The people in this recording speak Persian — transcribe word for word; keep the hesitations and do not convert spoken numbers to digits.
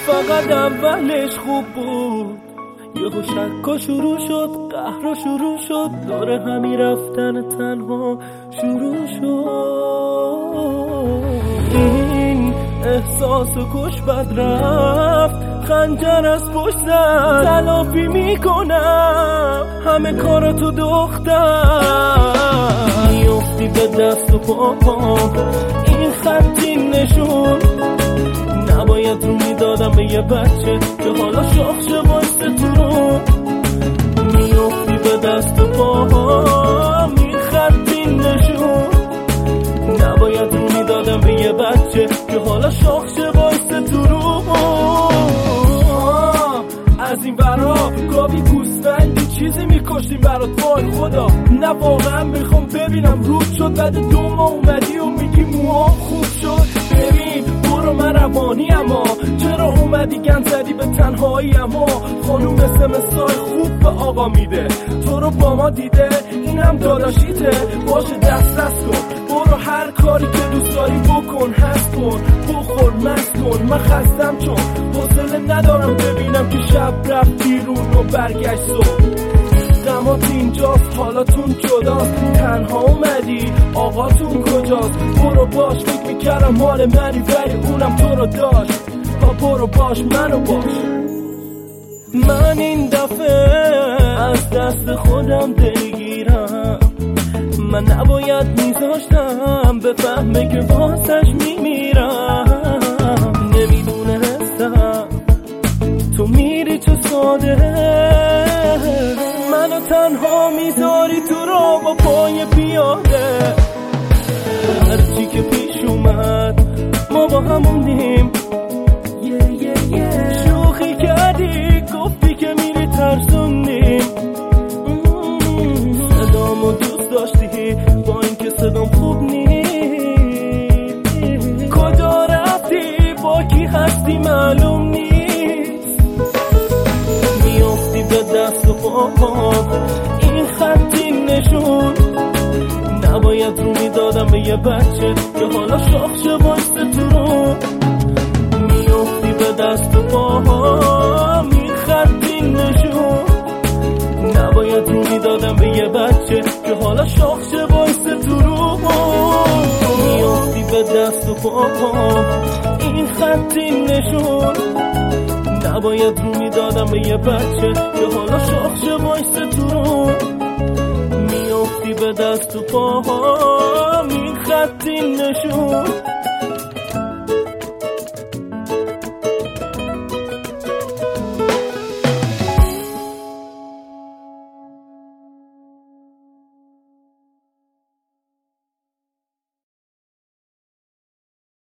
فقط اولش خوب بود، یهو شکا شروع شد، قهر شروع شد، داره همی رفتن تنها شروع شد. این احساس کش بد رفت، خنجر از پشت زد، تلافی میکنم همه کاراتو دختر. میافتی به دست و پاپام، این خطی نشون نباید رو میدادم به یه بچه که حالا شاخ شه واسه تو رو. میافتی به دست و پاپام، این خطی نشون نباید رو میدادم به یه بچه که حالا شاخ شه واسه تو رو. از این برا گاوی گوسفندی چیزی میکشتیم برات، وای خدا نه واقعا میخوام ببینم رود شد بعد دو ماه اومدی و میگی موهام خوب شد. ببین برو من روانی اما چرا اومدی گند زدی به تنهایی، اما خانوم سمستای خوب به آقا میده، تو رو با ما دیده این هم داداشیته، باشه دست دست کن، برو هر کاری که دوست داری بکن، هست کن بخور مست کن، من خستم چون حوصله ندارم ببینم که شب رفت بیرون و برگشت صبح. دمات اینجاست حالاتون جداست، تنها اومدی آقاتون کجاست، برو باش فکر میکردم مال منی ولی اونم تو رو داشت، با برو باش منو باش. من این دفعه از دست خودم دلگیرم، من نباید میذاشتم بفهمه که واسش میمیرم. نمیدونستم تو میری چه ساده، منو تنها میذاری تو را با پای پیاده. هرچی که پیش اومد ما با همونیم، شوخی کردی گفتی که میری ترسوندیم، صدامو دوست داشتی با اینکه صدام خوب نیست، کجا رفتی با کی هستی معلوم نیست. میافتی به دست و پاپام، این خطی نشون نباید رو میدادم به یه بچه که حالا شاخ شه واسه تو رو. میافتی به دست و پاپام، این خطی نشون نباید رو میدادم به یه بچه که حالا شاخ شه واسه تو رو. میافتی به دست و پاپام، این خطی نشون نباید رو میدادم به یه بچه که حالا شاخ شه واسه تو رو. میافتی به دست و پاپام، این خطی نشون